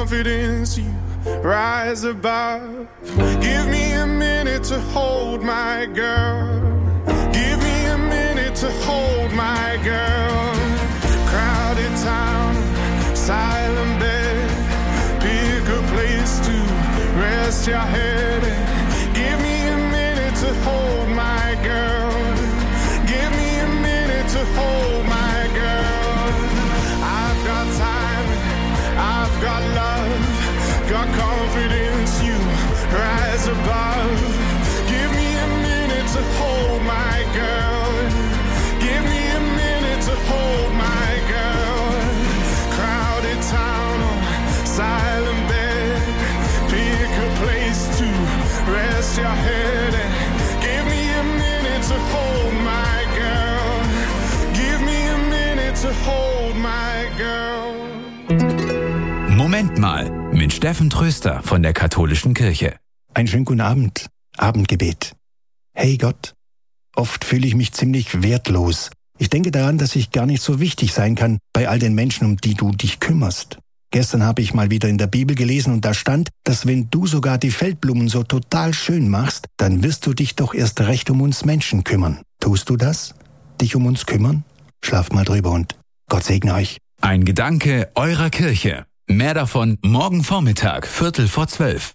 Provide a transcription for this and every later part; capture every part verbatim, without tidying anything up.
confidence, you rise above. Give me a minute to hold my girl. Give me a minute to hold my girl. Crowded town, silent bed. Pick a place to rest your head. Give me a minute to hold my girl. Give me a minute to hold my girl. I've got time, I've got love, got confidence, you rise above. Give me a minute to hold my girl. Give me a minute to hold my girl. Crowded town on silent bed. Pick a place to rest your head. Give me a minute to hold my girl. Give me a minute to hold my girl. Moment mal, mit Steffen Tröster von der Katholischen Kirche. Einen schönen guten Abend. Abendgebet. Hey Gott, oft fühle ich mich ziemlich wertlos. Ich denke daran, dass ich gar nicht so wichtig sein kann bei all den Menschen, um die du dich kümmerst. Gestern habe ich mal wieder in der Bibel gelesen und da stand, dass wenn du sogar die Feldblumen so total schön machst, dann wirst du dich doch erst recht um uns Menschen kümmern. Tust du das? Dich um uns kümmern? Schlaft mal drüber und Gott segne euch. Ein Gedanke eurer Kirche. Mehr davon morgen Vormittag, Viertel vor zwölf.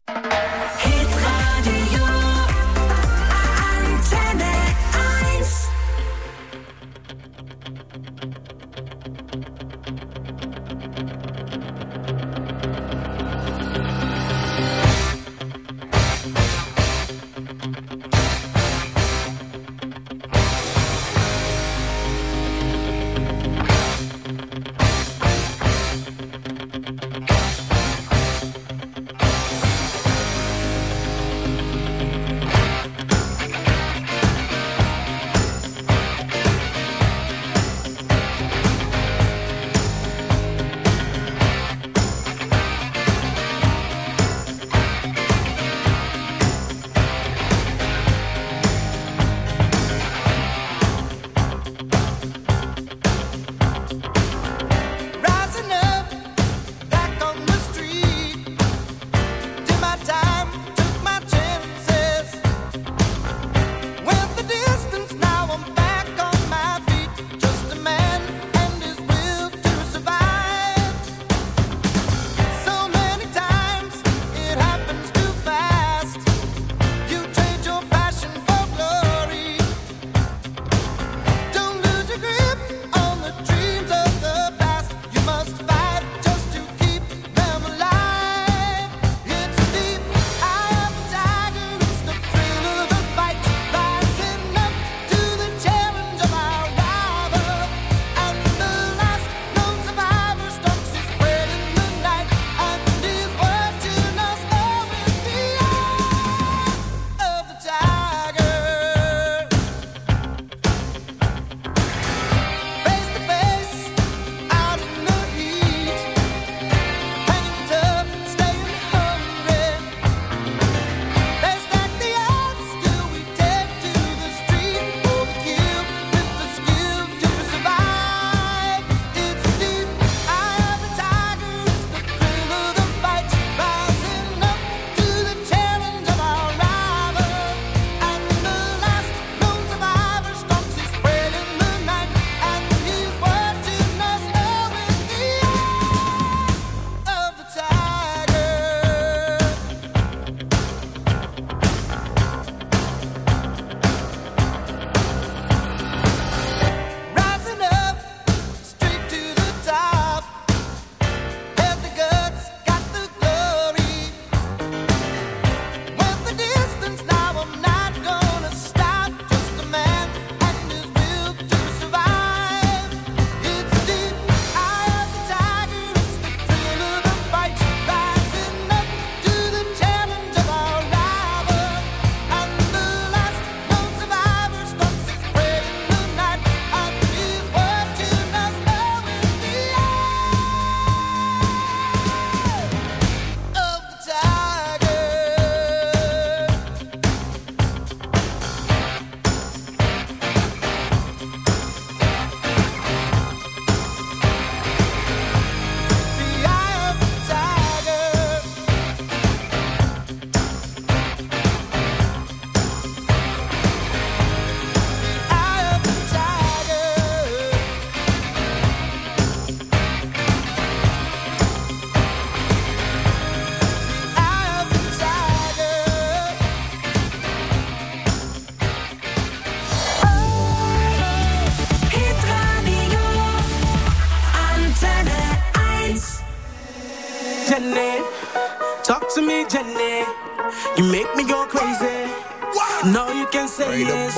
Jenny. Talk to me, Jenny. You make me go crazy. No, you can say yes.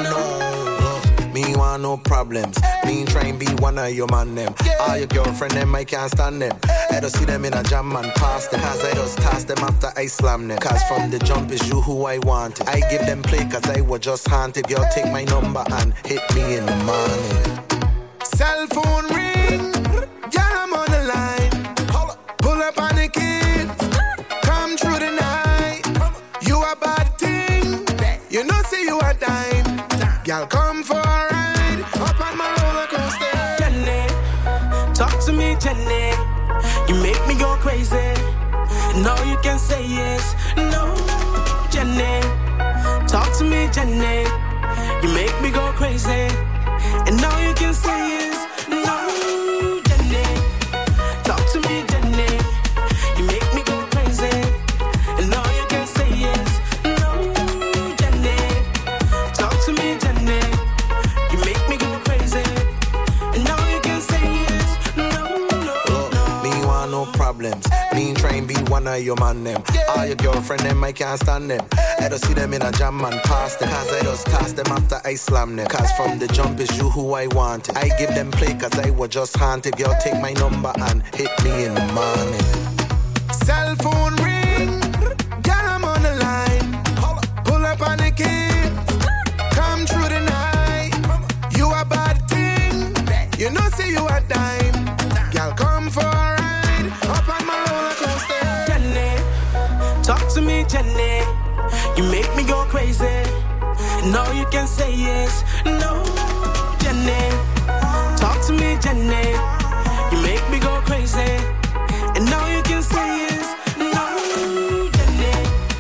No. Me want no problems. Me try and be one of your man them. All your girlfriend them, I can't stand them. I don't see them in a jam and pass them. Cause I just toss them after I slam them. Cause from the jump is you who I wanted. I give them play cause I was just haunted. Girl, take my number and hit me in the morning. Cell phone ring, girl, I'm on the line. Pull up on the kids, come through the night. You a bad thing, you know see you a dime. Girl, come for a ride, up on my roller coaster. Jenny, talk to me, Jenny. You make me go crazy. No, you can say yes. No, Jenny, talk to me, Jenny. You make me go crazy. And now you can say yes. No, Jenny, talk to me, Jenny. You make me go crazy. And now you can say yes. No, Jenny, talk to me, Jenny. You make me go crazy. And now you can say yes. No, no, oh, no. Me want no problems. Me try and be one of your man them. All your girlfriend them, I can't stand them. I don't see them in a jam and pass them. Cause I just toss them after I slam them. Cause from the jump is you who I wanted. I give them play cause I was just haunted. Girl, take my number and hit me in the morning. Cell phone ring, girl, I'm on the line. Pull up on the kids, come through the night. You a bad thing, you know see you a dime. Girl, come for a ride, up on my roller coaster. Jenny, talk to me, Jenny. You make me go crazy. No, you can say yes. No, Jenny, talk to me, Jenny. You make me go crazy. And now you can say yes. No, Jenny.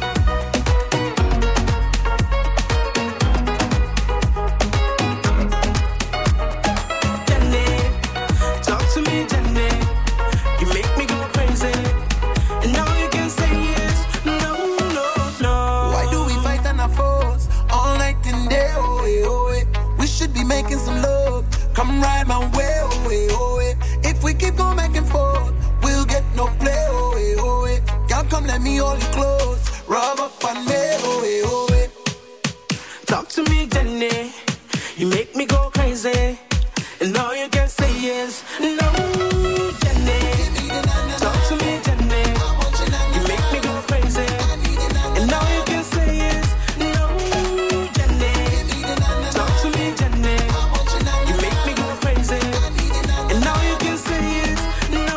Jenny, talk to me, Jenny. You make me go crazy. And now you can say yes. No, no, no. Why do we fight and a force all night and day? Oh, eh, oh, eh. We should be making some love. Come ride my way. Oh, eh, oh, eh. If we keep going back and forth, we'll get no play. Oh, eh, oh, eh. Girl, come let me hold you close. Rub up on me. Oh, eh, oh, eh. Talk to me, Jenny. You make me go crazy. And now you can say yes. No, Jenny. Talk to me, Jenny. You make me go crazy. And now you can say yes. No, Jenny. Talk to me, Jenny. You make me go crazy. And now you can say yes. No.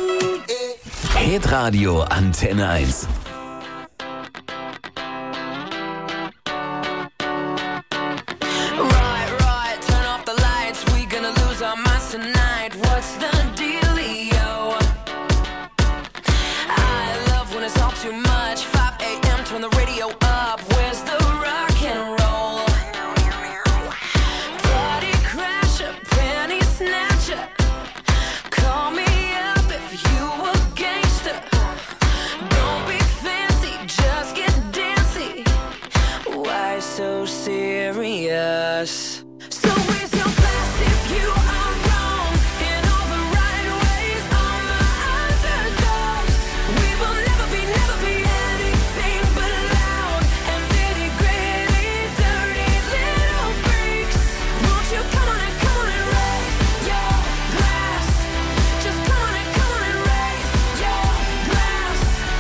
Hitradio Antenne eins. Right, right, turn off the lights. We gonna lose our minds tonight. What's the dealio? I love when it's all too much. five a.m. turn the radio up. Where's the rock and roll? Party crasher, penny snatcher. Call me up if you a gangster. Don't be fancy, just get dancy. Why so serious? So raise your glass if you are wrong. In all the right ways, I'm the underdogs. We will never be, never be anything but loud and nitty gritty, dirty little freaks. Won't you come on and come on and raise your glass? Just come on and come on and raise your glass.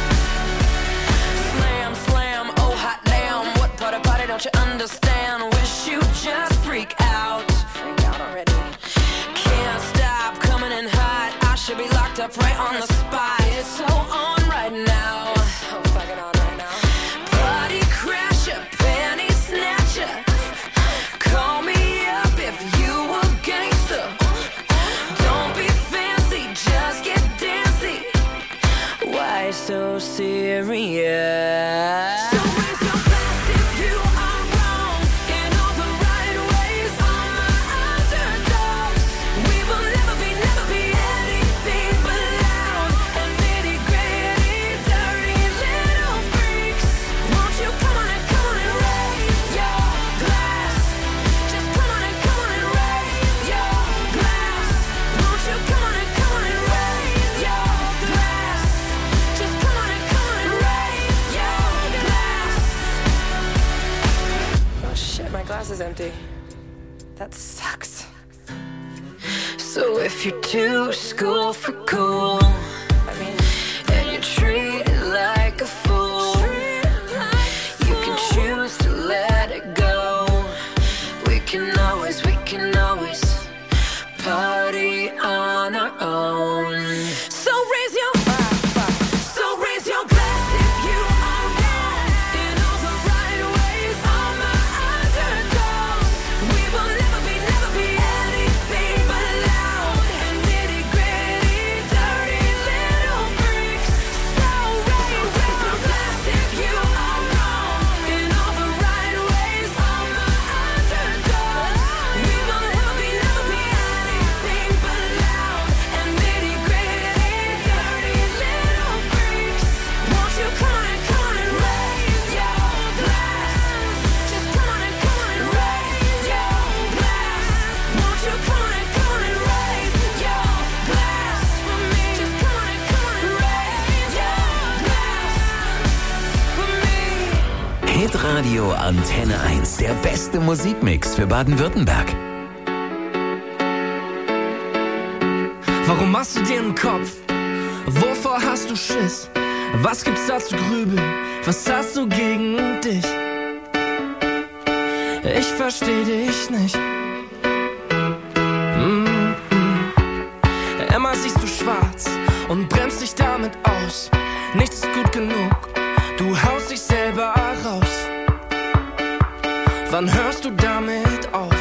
Slam, slam, oh hot damn. What part of party don't you understand? Wish you just freak out. Freak out already. Can't stop coming in hot. I should be locked up right on the spot. It's so on right now. So fucking on right now. Party crasher, penny snatcher. Call me up if you a gangster. Don't be fancy, just get dancy. Why so serious? So raise your glass if you are wrong. In all the right ways, I'm the underdogs. We will never be, never be anything but loud and nitty gritty, dirty little freaks. Won't you come on and come on and raise your glass? Just come on and come on and raise your glass. Won't you come on and come on and raise your glass? is empty. That sucks. So if you're too school for cool, I mean, and you treat it like a fool, you can choose to let it go. We can always, we can always party on our own. So raise your So raise your glass if you are right in all the right ways. All my underdogs, we will never be, never be anything but loud and nitty gritty, dirty little freaks. So raise, raise your glass if you are wrong in all the right ways. All my underdogs, we will never be, never be anything but loud and nitty gritty, dirty little freaks. Won't you come on and come on and raise your glass? Just come on and come on and raise your glass. Won't you come on and come on and raise your glass for me? Just come on and come on and raise your glass for me. Hitradio Antenne eins, der beste Musikmix für Baden-Württemberg. Warum machst du dir einen Kopf? Wovor hast du Schiss? Was gibt's da zu grübeln? Was hast du gegen dich? Ich versteh dich nicht. Mm-mm. Immer siehst du schwarz und bremst dich damit aus. Nichts ist gut genug, du haust dich selber raus. Wann hörst du damit auf?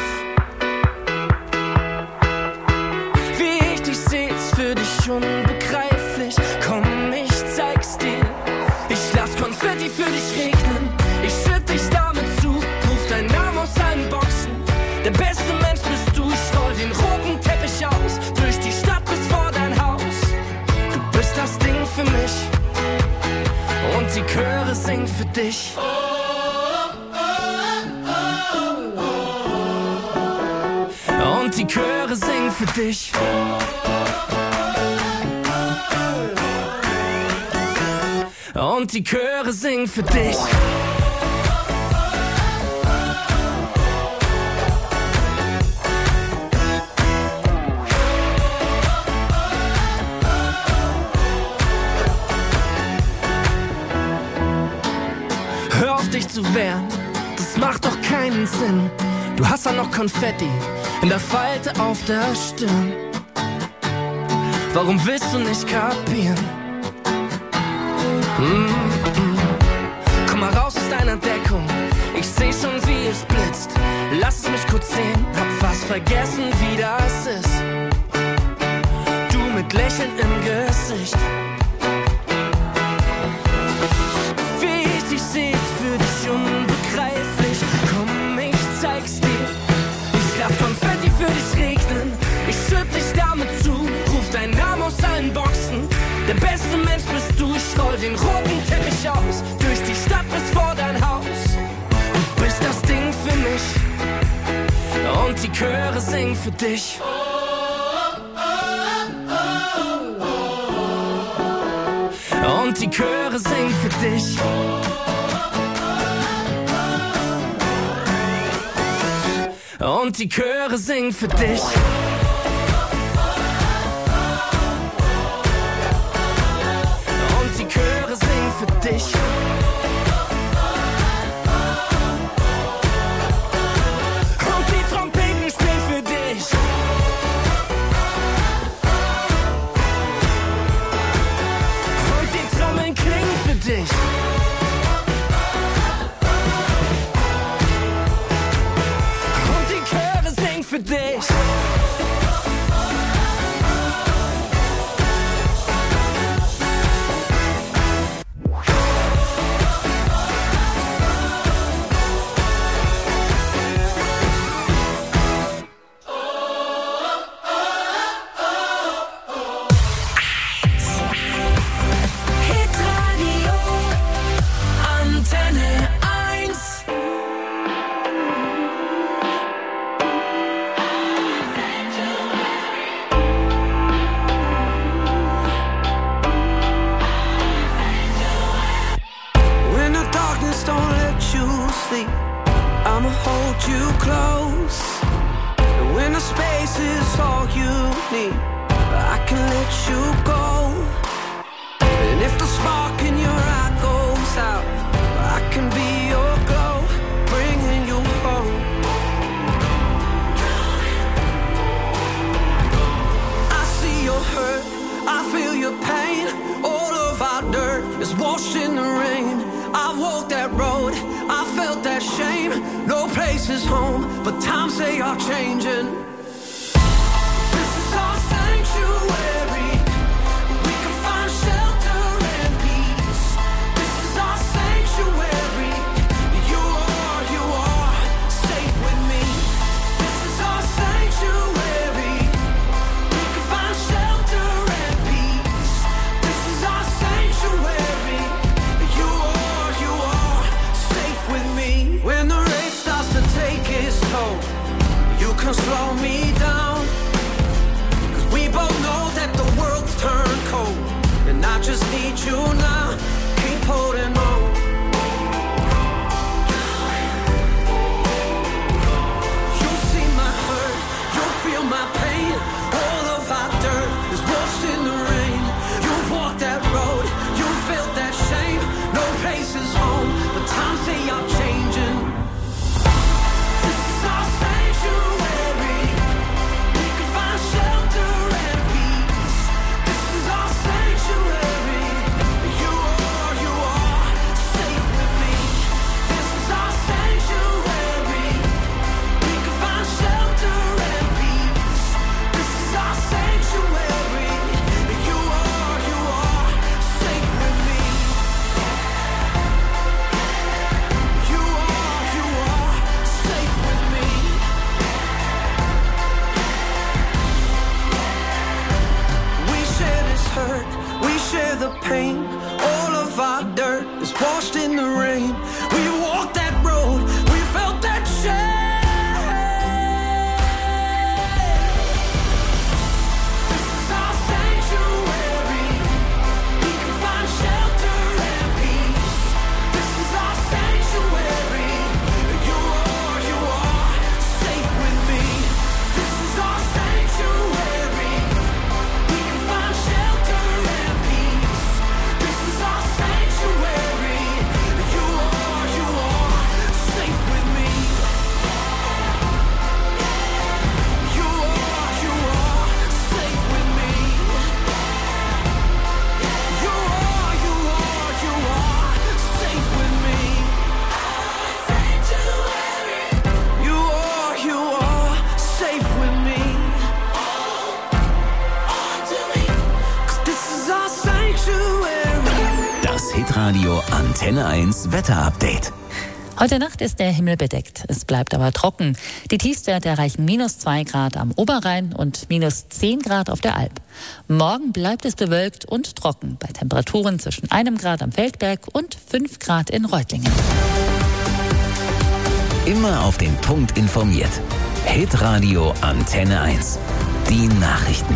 Wie ich dich seh, ist für dich unbegreiflich. Komm, ich zeig's dir. Ich lass Konfetti für dich regnen. Ich schütt dich damit zu. Ruf deinen Namen aus allen Boxen. Der beste Mensch bist du. Ich roll den roten Teppich aus. Durch die Stadt bis vor dein Haus. Du bist das Ding für mich. Und die Chöre singen für dich. Und die Chöre singen für dich. Und die Chöre singen für dich. Hör auf dich zu wehren, das macht doch keinen Sinn. Du hast ja noch Konfetti in der Falte auf der Stirn. Warum willst du nicht kapieren? Mm-mm. Komm mal raus aus deiner Deckung, ich seh schon wie es blitzt. Lass es mich kurz sehen, hab fast vergessen wie das ist. Du mit Lächeln im Gesicht. Wie ich dich seh, ist für dich unbegreiflich. Komm, ich zeig's dir. Ich lass Konfetti für dich regnen. Ich schütt dich damit zu. Ruf deinen Namen aus allen Boxen. Der beste Mensch bist du. Ich roll den roten Teppich aus. Durch die Stadt bis vor dein Haus. Du bist das Ding für mich. Und die Chöre singen für dich. Und die Chöre singen für dich. Und die Chöre singen für dich. Und die Chöre singen für dich. Und die Trompeten spielen für dich. Und die Trommeln klingen für dich. Für dich. need. I can let you go. And if the spark in your eye goes out, I can be your glow, bringing you home. I see your hurt, I feel your pain. All of our dirt is washed in the rain. I've walked that road, I felt that shame. No place is home, but times they are changing. This is our sanctuary. We can find shelter and peace. This is our sanctuary. You are, you are safe with me. This is our sanctuary. We can find shelter and peace. This is our sanctuary. You are, you are safe with me. When the rain starts to take its toll, you can slow me down. Cause we both know that the world's turned cold, and I just need you now. Keep holding on. You'll see my hurt, you'll feel my pain. All of our dirt is washed in the rain. You've walked that road, you felt that shame. No place is home, but times they are changing. This is our sanctuary. We can find shelter and peace. This is our sanctuary. You are, you are safe with me. This is our sanctuary. We can find shelter and peace. This is our sanctuary. You are, you are safe with me. You are, you are safe with me. We share this hurt, we share the pain. All of our dirt is washed in the rain. We walked that road, we felt that shame. This is our sanctuary. We can find shelter and peace. This is our sanctuary. You are, you are safe with me. This is our sanctuary. We can find shelter and peace. This is our sanctuary. You are, you are safe with me. You are, you are safe with me. You are, you are, you are safe with me. Sanctuary. You are, you are safe with me. On to me. 'Cause this is our sanctuary. Das Hitradio Antenne eins Wetterupdate. Heute Nacht ist der Himmel bedeckt. Es bleibt aber trocken. Die Tiefstwerte erreichen minus zwei Grad am Oberrhein und minus zehn Grad auf der Alp. Morgen bleibt es bewölkt und trocken bei Temperaturen zwischen einem Grad am Feldberg und fünf Grad in Reutlingen. Immer auf den Punkt informiert. Hitradio Antenne eins. Die Nachrichten.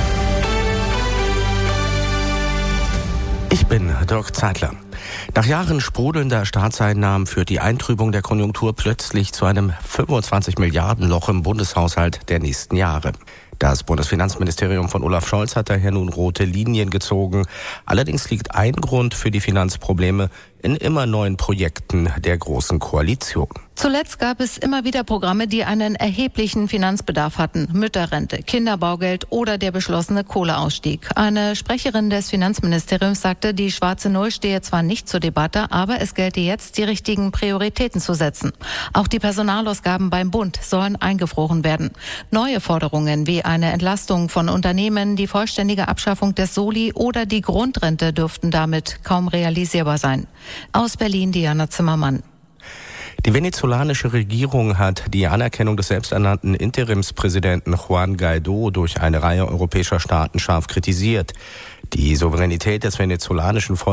Ich bin Dirk Zeitler. Nach Jahren sprudelnder Staatseinnahmen führt die Eintrübung der Konjunktur plötzlich zu einem fünfundzwanzig Milliarden Loch im Bundeshaushalt der nächsten Jahre. Das Bundesfinanzministerium von Olaf Scholz hat daher nun rote Linien gezogen. Allerdings liegt ein Grund für die Finanzprobleme in immer neuen Projekten der Großen Koalition. Zuletzt gab es immer wieder Programme, die einen erheblichen Finanzbedarf hatten. Mütterrente, Kinderbaugeld oder der beschlossene Kohleausstieg. Eine Sprecherin des Finanzministeriums sagte, die schwarze Null stehe zwar nicht zur Debatte, aber es gelte jetzt, die richtigen Prioritäten zu setzen. Auch die Personalausgaben beim Bund sollen eingefroren werden. Neue Forderungen wie eine Entlastung von Unternehmen, die vollständige Abschaffung des Soli oder die Grundrente dürften damit kaum realisierbar sein. Aus Berlin Diana Zimmermann. Die venezolanische Regierung hat die Anerkennung des selbsternannten Interimspräsidenten Juan Guaidó durch eine Reihe europäischer Staaten scharf kritisiert. Die Souveränität des venezolanischen Volkes